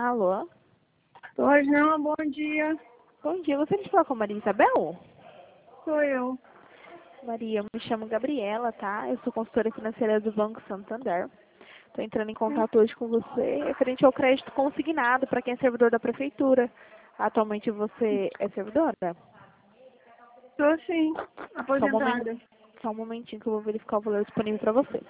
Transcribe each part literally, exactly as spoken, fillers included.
Alô? Oi, não, bom dia. Bom dia, você me fala com a Maria Isabel? Sou eu. Maria, eu me chamo Gabriela, tá? Eu sou consultora financeira do Banco Santander. Estou entrando em contato hoje com você referente ao crédito consignado para quem é servidor da prefeitura. Atualmente você é servidora? Sou sim, Só um momento, aposentada. só um momentinho que eu vou verificar o valor disponível para você.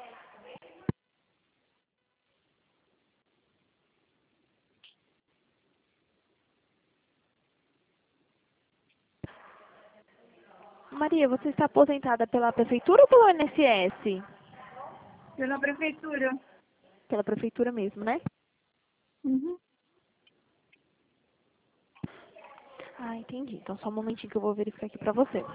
Maria, você está aposentada pela prefeitura ou pelo I N S S? Pela prefeitura. Pela prefeitura mesmo, né? Uhum. Ah, entendi. Então só um momentinho que eu vou verificar aqui para você.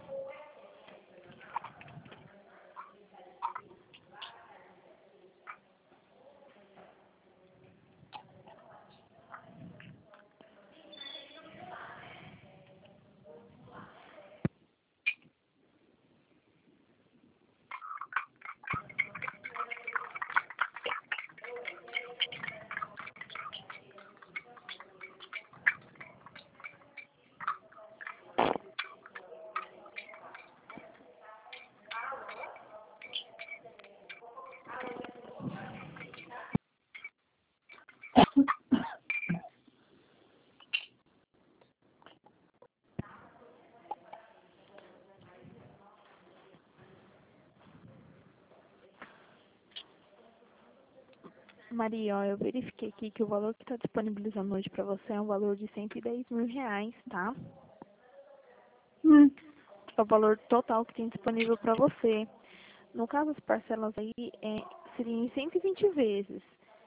Maria, ó, eu verifiquei aqui que o valor que está disponibilizando hoje para você é um valor de cento e dez mil reais, tá? Hum. É o valor total que tem disponível para você. No caso, as parcelas aí é, seriam em cento e vinte vezes.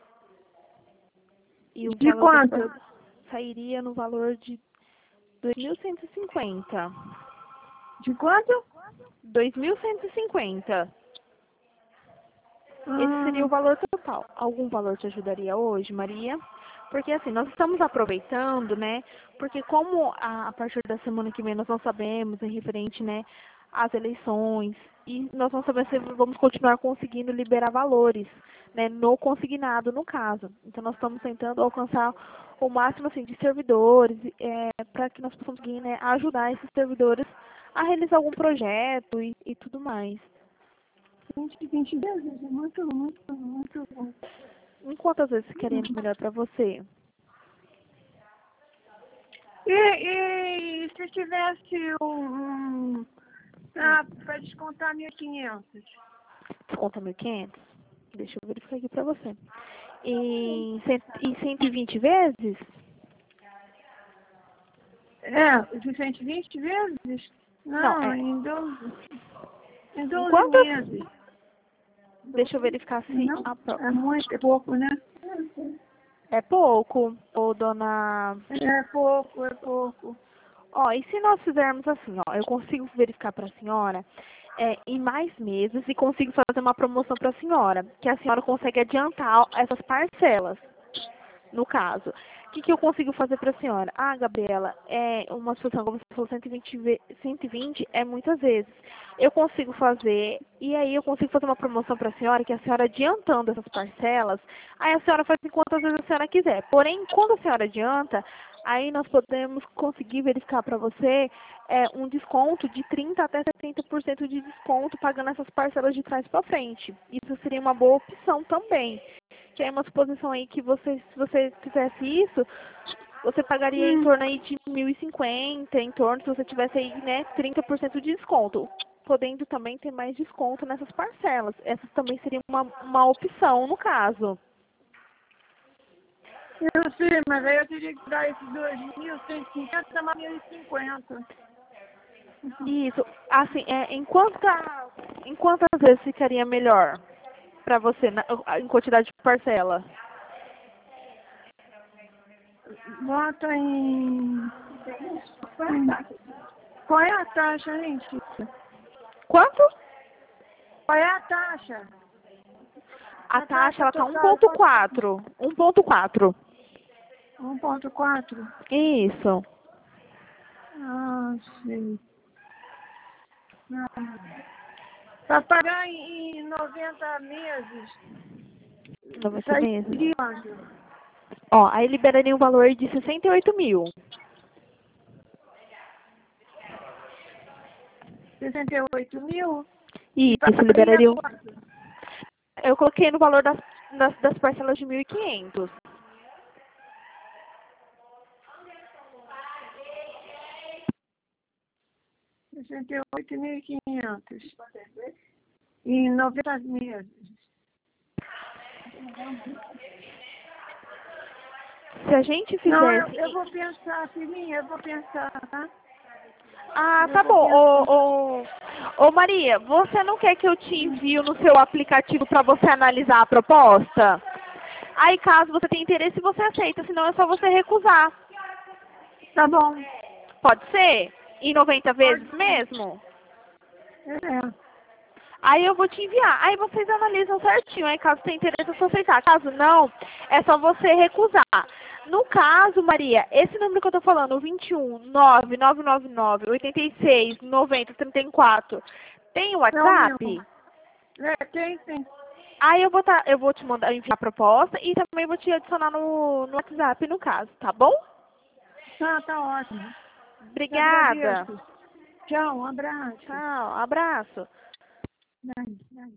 E o De valor das quanto? parcelas sairia no valor de dois mil cento e cinquenta. De quanto? dois mil cento e cinquenta. Esse seria o Ah, valor total. Algum valor te ajudaria hoje, Maria? Porque assim, nós estamos aproveitando, né? Porque como a, a partir da semana que vem nós não sabemos em referente, né, às eleições, e nós não sabemos se vamos continuar conseguindo liberar valores, né, no consignado, no caso. Então nós estamos tentando alcançar o máximo assim de servidores, é, para que nós possamos conseguir, né, ajudar esses servidores a realizar algum projeto e, e tudo mais. vinte, vinte vezes? É muito, muito, muito bom. Em quantas vezes ficaria melhor para você? E, e se tivesse um... um ah, para descontar mil e quinhentos? Desconta mil e quinhentos? Deixa eu verificar aqui para você. Em, cento, em cento e vinte vezes? É, de cento e vinte vezes? Não, Não, é. em doze. Em Em doze quantas? meses. Deixa eu verificar se Não, a pro- é muito, é pouco, né? é pouco, ou dona. É pouco, é pouco. Ó, e se nós fizermos assim, ó, eu consigo verificar para a senhora é, em mais meses e consigo fazer uma promoção para a senhora, que a senhora consegue adiantar essas parcelas. No caso, o que, que eu consigo fazer para a senhora? Ah, Gabriela, é uma situação, como você falou, cento e vinte, ve- cento e vinte é muitas vezes. Eu consigo fazer, e aí eu consigo fazer uma promoção para a senhora, que a senhora adiantando essas parcelas, aí a senhora faz em quantas vezes a senhora quiser. Porém, quando a senhora adianta, aí nós podemos conseguir verificar para você é, um desconto de trinta até setenta por cento de desconto pagando essas parcelas de trás para frente. Isso seria uma boa opção também. Que é uma suposição aí que você, se você fizesse isso, você pagaria em Hum, torno aí de mil e cinquenta, em torno, se você tivesse aí, né, trinta por cento de desconto. Podendo também ter mais desconto nessas parcelas. Essa também seria uma, uma opção, no caso. eu sei, mas aí eu teria que dar esses dois mil cento e cinquenta mais mil e cinquenta. Isso. Assim, é, em, quanta, em quantas vezes ficaria melhor para você, na, em quantidade de parcela? Bota em... Qual é a taxa, gente? Quanto? Qual é a taxa? A A taxa, taxa ela tá total, quanto? um ponto quatro. um ponto quatro. um ponto quatro? Isso. Ah, sei. Para pagar em em noventa meses, noventa meses. sairia quanto? Ó, aí liberaria um valor de sessenta e oito mil. sessenta e oito mil? Isso, liberaria um... Eu coloquei no valor das, das, das parcelas de mil e quinhentos. sessenta e oito mil e quinhentos. Em noventa meses. Se a gente fizesse... Não, eu, eu vou pensar, filhinha, eu vou pensar, tá? Ah, Eu tá vou bom. Ô, pensar. ô, ô, Maria, você não quer que eu te envie no seu aplicativo para você analisar a proposta? Aí, caso você tenha interesse, você aceita, senão é só você recusar. Tá bom. Pode ser? Em noventa Pode vezes ser. mesmo? É. Aí eu vou te enviar. Aí vocês analisam certinho. Aí caso tenha interesse, é só aceitar. Caso não, é só você recusar. No caso, Maria, esse número que eu tô falando, o vinte e um, nove nove nove nove, oitenta e seis, noventa, trinta e quatro, tem o É o meu. WhatsApp? É, tem sim. Aí eu vou, tá, eu vou te mandar enviar a proposta e também vou te adicionar no, no WhatsApp, no caso, tá bom? Tá, tá ótimo. Te Obrigada. agradeço. Tchau, um abraço. Tchau, abraço. Bye, bye.